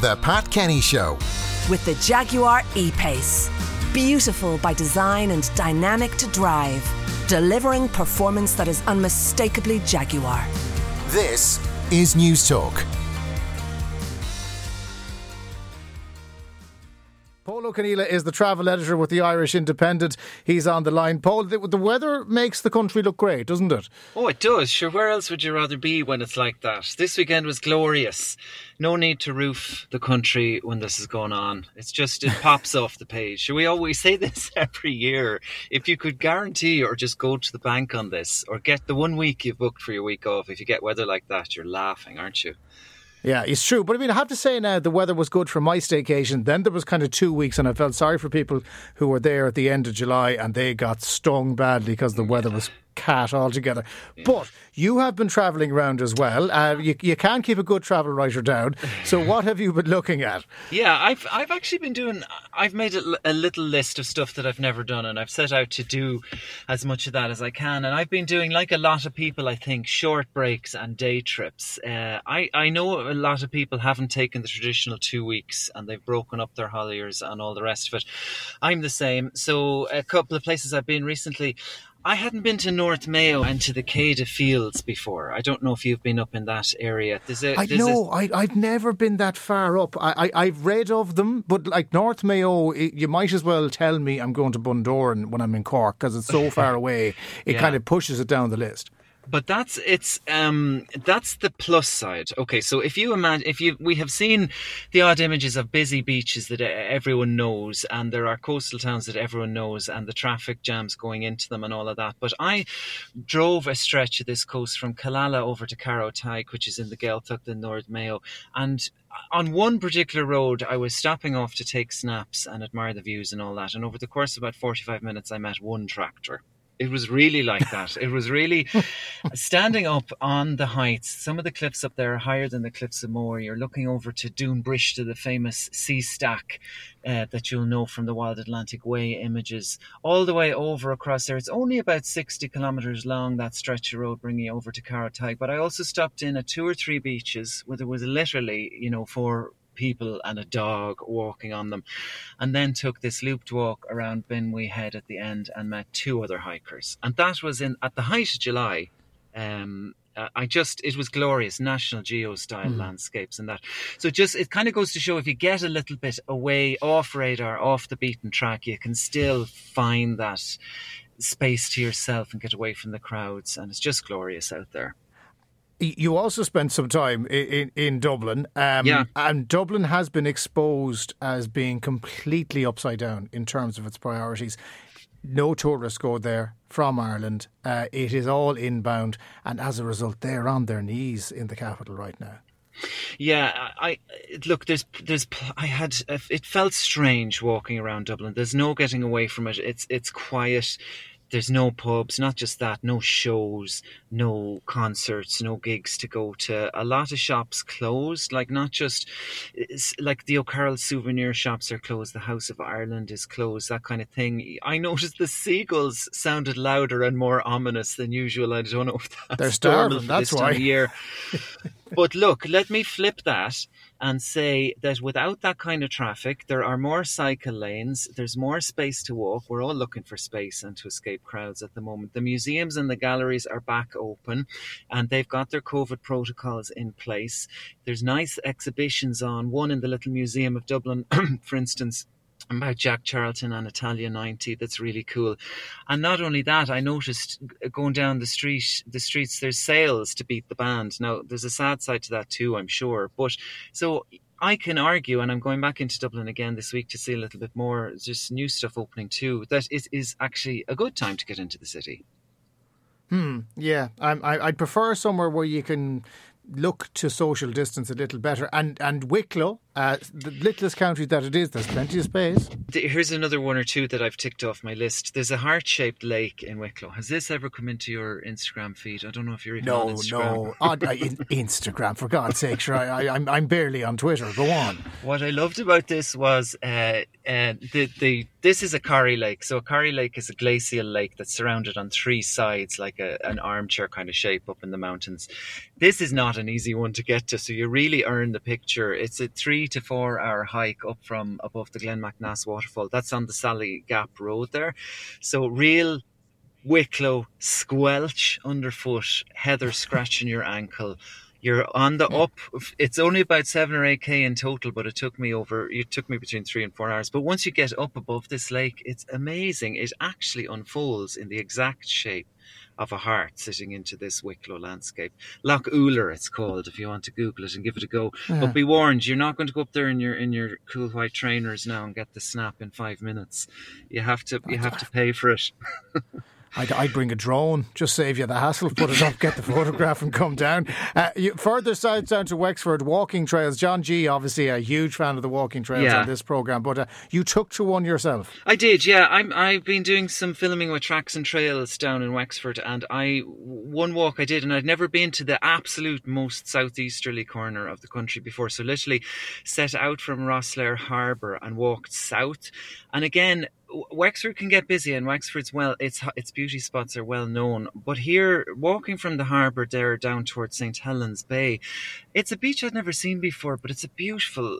The Pat Kenny Show. With the Jaguar E-Pace. Beautiful by design and dynamic to drive. Delivering performance that is unmistakably Jaguar. This is News Talk. Paul O'Conneilla is the travel editor with the Irish Independent. He's on the line. Paul, the weather makes the country look great, doesn't it? Oh, it does. Sure, where else would you rather be when it's like that? This weekend was glorious. No need to roof the country when this is going on. It's just, it pops off the page. Sure, we always say this every year. If you could guarantee or just go to the bank on this or get the 1 week you've booked for your week off, if you get weather like that, you're laughing, aren't you? Yeah, it's true. But I mean, I have to say now, the weather was good for my staycation. Then there was kind of 2 weeks and I felt sorry for people who were there at the end of July and they got stung badly because the weather was cat altogether. Yeah. But you have been travelling around as well. You can't keep a good travel writer down. So what have you been looking at? Yeah, I've actually been doing, I've made a little list of stuff that I've never done, and I've set out to do as much of that as I can. And I've been doing, like a lot of people, I think, short breaks and day trips. I know a lot of people haven't taken the traditional 2 weeks and they've broken up their holidays and all the rest of it. I'm the same. So a couple of places I've been recently, I hadn't been to North Mayo and to the Céide Fields before. I don't know if you've been up in that area. I've never been that far up. I've read of them, but like North Mayo, you might as well tell me I'm going to Bundoran when I'm in Cork because it's so far away. It kind of pushes it down the list. But that's the plus side. Okay, so if you imagine, we have seen the odd images of busy beaches that everyone knows, and there are coastal towns that everyone knows, and the traffic jams going into them and all of that. But I drove a stretch of this coast from Killala over to Carrow Tag, which is in the Gaeltacht in North Mayo, and on one particular road, I was stopping off to take snaps and admire the views and all that. And over the course of about 45 minutes, I met one tractor. It was really like that. It was really standing up on the heights. Some of the cliffs up there are higher than the cliffs of Moher. You're looking over to Doon Briste, the famous sea stack that you'll know from the Wild Atlantic Way images, all the way over across there. It's only about 60 kilometres long, that stretch of road bringing you over to Carrow Tag. But I also stopped in at 2 or 3 beaches where there was literally, 4 people and a dog walking on them, and then took this looped walk around Binwee Head at the end and met 2 other hikers. And that was at the height of July. It was glorious, National Geo style landscapes and that. So it kind of goes to show, if you get a little bit away, off radar, off the beaten track, you can still find that space to yourself and get away from the crowds. And it's just glorious out there. You also spent some time in Dublin, and Dublin has been exposed as being completely upside down in terms of its priorities. No tourists go there from Ireland. It is all inbound, and as a result, they're on their knees in the capital right now. Yeah, it felt strange walking around Dublin. There's no getting away from it. It's quiet. There's no pubs, not just that, no shows, no concerts, no gigs to go to. A lot of shops closed, like not just, like the O'Carroll souvenir shops are closed, the House of Ireland is closed, that kind of thing. I noticed the seagulls sounded louder and more ominous than usual. I don't know if that's they're starving, that's why. Time of year. But look, let me flip that and say that without that kind of traffic, there are more cycle lanes, there's more space to walk. We're all looking for space and to escape crowds at the moment. The museums and the galleries are back open and they've got their COVID protocols in place. There's nice exhibitions on, one in the Little Museum of Dublin, for instance, about Jack Charlton and Italia 90. That's really cool. And not only that, I noticed going down the streets, there's sales to beat the band. Now, there's a sad side to that too, I'm sure. But so I can argue, and I'm going back into Dublin again this week to see a little bit more, just new stuff opening too, that it is actually a good time to get into the city. Yeah, I'd prefer somewhere where you can look to social distance a little better. And Wicklow, the littlest county that it is, there's plenty of space. Here's another 1 or 2 that I've ticked off my list. There's a heart-shaped lake in Wicklow. Has this ever come into your Instagram feed? I don't know if you're even on Instagram. No. Instagram, for God's sake. Sure, I'm barely on Twitter. Go on. What I loved about this was this is a Corrie Lake. So a Corrie Lake is a glacial lake that's surrounded on 3 sides like an armchair kind of shape up in the mountains. This is not an easy one to get to, so you really earn the picture. It's a 3 3 to 4 hour hike up from above the Glen MacNass waterfall. That's on the Sally Gap Road there. So real Wicklow squelch underfoot, heather scratching your ankle. You're on the up. It's only about 7 or 8k in total, but it took me between 3 and 4 hours. But once you get up above this lake, it's amazing. It actually unfolds in the exact shape of a heart sitting into this Wicklow landscape. Loch Uller, it's called, if you want to Google it and give it a go. Yeah. But be warned, you're not going to go up there in your cool white trainers now and get the snap in 5 minutes. You have to pay for it. I'd bring a drone, just save you the hassle, put it up, get the photograph and come down. Further south down to Wexford, walking trails. John G, obviously a huge fan of the walking trails on this programme, but you took to one yourself. I did, yeah. I've been doing some filming with Tracks and Trails down in Wexford, and one walk I did, and I'd never been to the absolute most southeasterly corner of the country before, so literally set out from Rosslare Harbour and walked south. And again, Wexford can get busy, and Wexford's its beauty spots are well known. But here, walking from the harbour there down towards St Helens Bay, it's a beach I'd never seen before, but it's a beautiful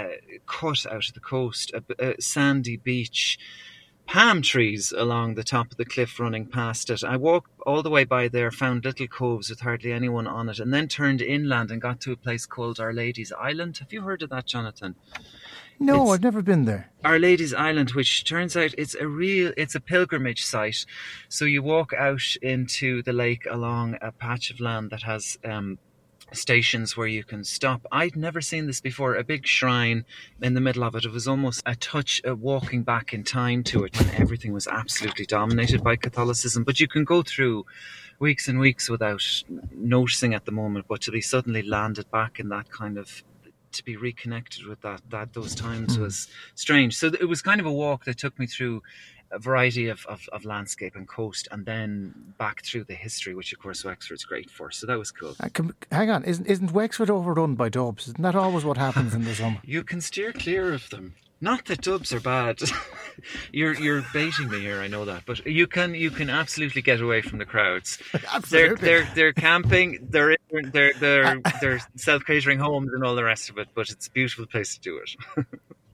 cut out of the coast, a sandy beach, palm trees along the top of the cliff running past it. I walked all the way by there, found little coves with hardly anyone on it, and then turned inland and got to a place called Our Lady's Island. Have you heard of that, Jonathan? No, I've never been there. Our Lady's Island, which turns out it's a pilgrimage site. So you walk out into the lake along a patch of land that has stations where you can stop. I'd never seen this before. A big shrine in the middle of it. It was almost a touch of walking back in time to it, when everything was absolutely dominated by Catholicism. But you can go through weeks and weeks without noticing at the moment, but to be suddenly landed back in that kind of, to be reconnected with those times was strange. So it was kind of a walk that took me through a variety of landscape and coast, and then back through the history, which of course Wexford's great for. So that was cool. Hang on, isn't Wexford overrun by dubs? Isn't that always what happens in the summer? You can steer clear of them. Not that dubs are bad. You're baiting me here, I know that, but you can absolutely get away from the crowds. Absolutely. They're camping, they're self-catering homes and all the rest of it, but it's a beautiful place to do it.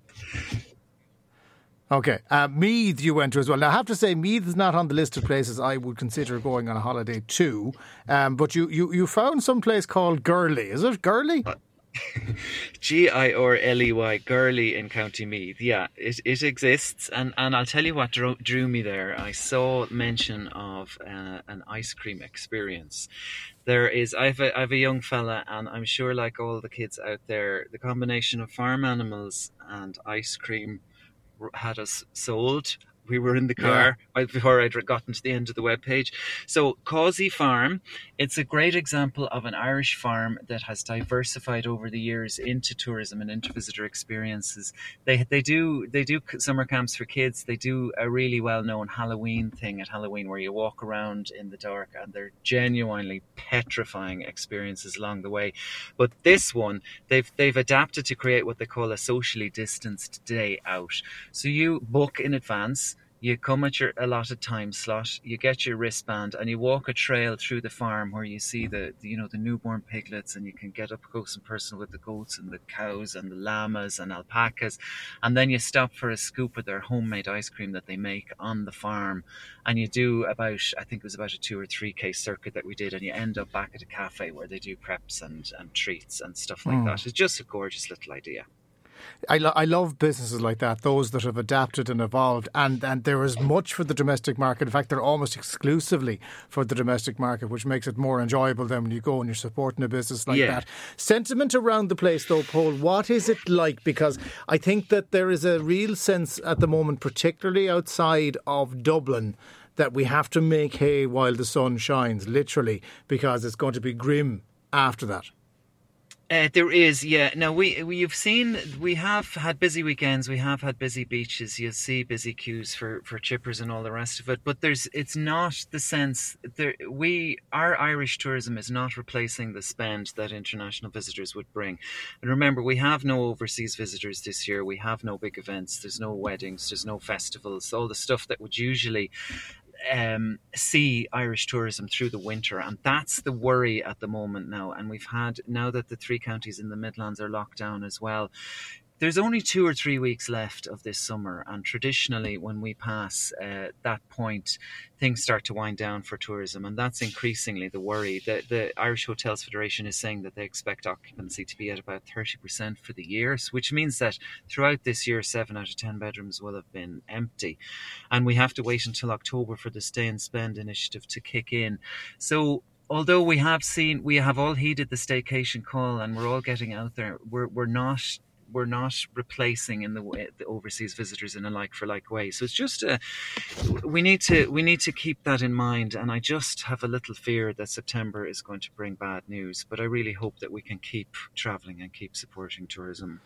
Okay, Meath you went to as well. Now I have to say, Meath is not on the list of places I would consider going on a holiday to, but you found some place called Gurley. Is it Gurley? Girley, Gurley in County Meath. Yeah, it exists, and I'll tell you what drew me there. I saw mention of an ice cream experience. I have a young fella, and I'm sure, like all the kids out there, the combination of farm animals and ice cream had us sold. We were in the car before I'd gotten to the end of the webpage. So Causey Farm, it's a great example of an Irish farm that has diversified over the years into tourism and into visitor experiences. They do summer camps for kids. They do a really well-known Halloween thing at Halloween where you walk around in the dark, and they're genuinely petrifying experiences along the way. But this one, they've adapted to create what they call a socially distanced day out. So you book in advance. You come at your allotted time slot, you get your wristband, and you walk a trail through the farm where you see the newborn piglets, and you can get up close and personal with the goats and the cows and the llamas and alpacas. And then you stop for a scoop of their homemade ice cream that they make on the farm. And you do I think it was about a 2 or 3k circuit that we did, and you end up back at a cafe where they do crepes and treats and stuff like that. It's just a gorgeous little idea. I love businesses like that, those that have adapted and evolved, and there is much for the domestic market. In fact, they're almost exclusively for the domestic market, which makes it more enjoyable than when you go and you're supporting a business like that. Sentiment around the place though, Paul, what is it like? Because I think that there is a real sense at the moment, particularly outside of Dublin, that we have to make hay while the sun shines, literally, because it's going to be grim after that. There is, yeah. Now we have had busy weekends, we have had busy beaches. You'll see busy queues for chippers and all the rest of it. But it's not the sense our Irish tourism is not replacing the spend that international visitors would bring. And remember, we have no overseas visitors this year. We have no big events. There's no weddings. There's no festivals. All the stuff that would usually see Irish tourism through the winter, and that's the worry at the moment now. And we've had, now that the 3 counties in the Midlands are locked down as well, there's only 2 or 3 weeks left of this summer, and traditionally when we pass that point, things start to wind down for tourism, and that's increasingly the worry. The Irish Hotels Federation is saying that they expect occupancy to be at about 30% for the year, which means that throughout this year, 7 out of 10 bedrooms will have been empty, and we have to wait until October for the Stay and Spend initiative to kick in. So although we have all heeded the staycation call, and we're all getting out there, we're not replacing in the overseas visitors in a like-for-like way. So it's just we need to keep that in mind. And I just have a little fear that September is going to bring bad news. But I really hope that we can keep travelling and keep supporting tourism.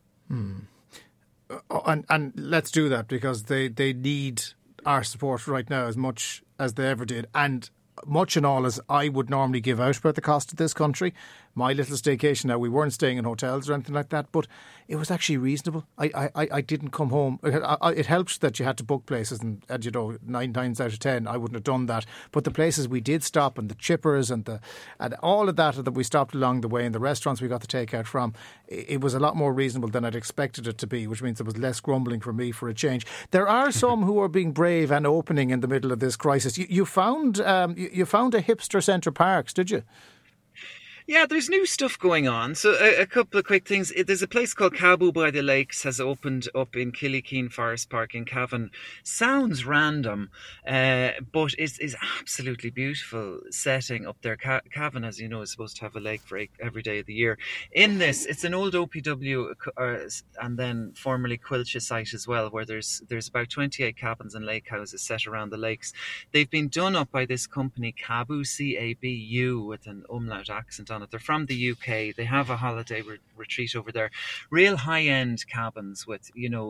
And let's do that, because they need our support right now as much as they ever did. And much and all as I would normally give out about the cost of this country, my little staycation, now we weren't staying in hotels or anything like that, but it was actually reasonable. I didn't come home. It helped that you had to book places, and 9 times out of 10 I wouldn't have done that. But the places we did stop, and the chippers and all of that we stopped along the way, and the restaurants we got the takeout from, it was a lot more reasonable than I'd expected it to be, which means there was less grumbling for me for a change. There are some who are being brave and opening in the middle of this crisis. You found a hipster Centre Parks, did you? Yeah, there's new stuff going on. So a couple of quick things. There's a place called Caboo by the Lakes has opened up in Killikeen Forest Park in Cavan. Sounds random, but is absolutely beautiful setting up there. Cavan, as you know, is supposed to have a lake for every day of the year. In this, it's an old OPW and then formerly Quilcha site as well, where there's about 28 cabins and lake houses set around the lakes. They've been done up by this company Caboo, C-A-B-U, with an umlaut accent on it. They're from the UK. They have a holiday retreat over there. Real high-end cabins with,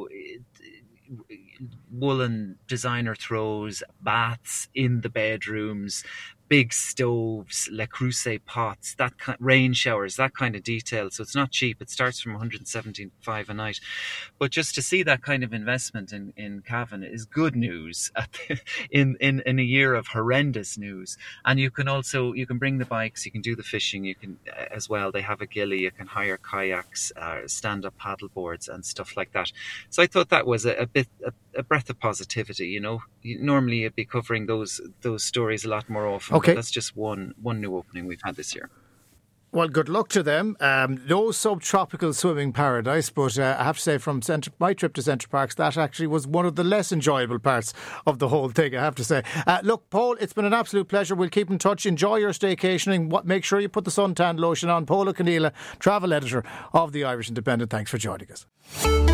woolen designer throws, baths in the bedrooms, big stoves, Le Creuset pots, rain showers, that kind of detail. So it's not cheap. It starts from $175 a night. But just to see that kind of investment in Cavan is good news in a year of horrendous news. And you can bring the bikes, you can do the fishing, you can as well. They have a gilly, you can hire kayaks, stand-up paddle boards and stuff like that. So I thought that was a breath of positivity. Normally you'd be covering those stories a lot more often. Okay. But that's just one new opening we've had this year. Well, good luck to them. No subtropical swimming paradise, but I have to say from my trip to Centre Parks, that actually was one of the less enjoyable parts of the whole thing, I have to say. Look, Paul, it's been an absolute pleasure. We'll keep in touch. Enjoy your staycationing. Make sure you put the suntan lotion on. Paul O'Conneilla, travel editor of the Irish Independent. Thanks for joining us.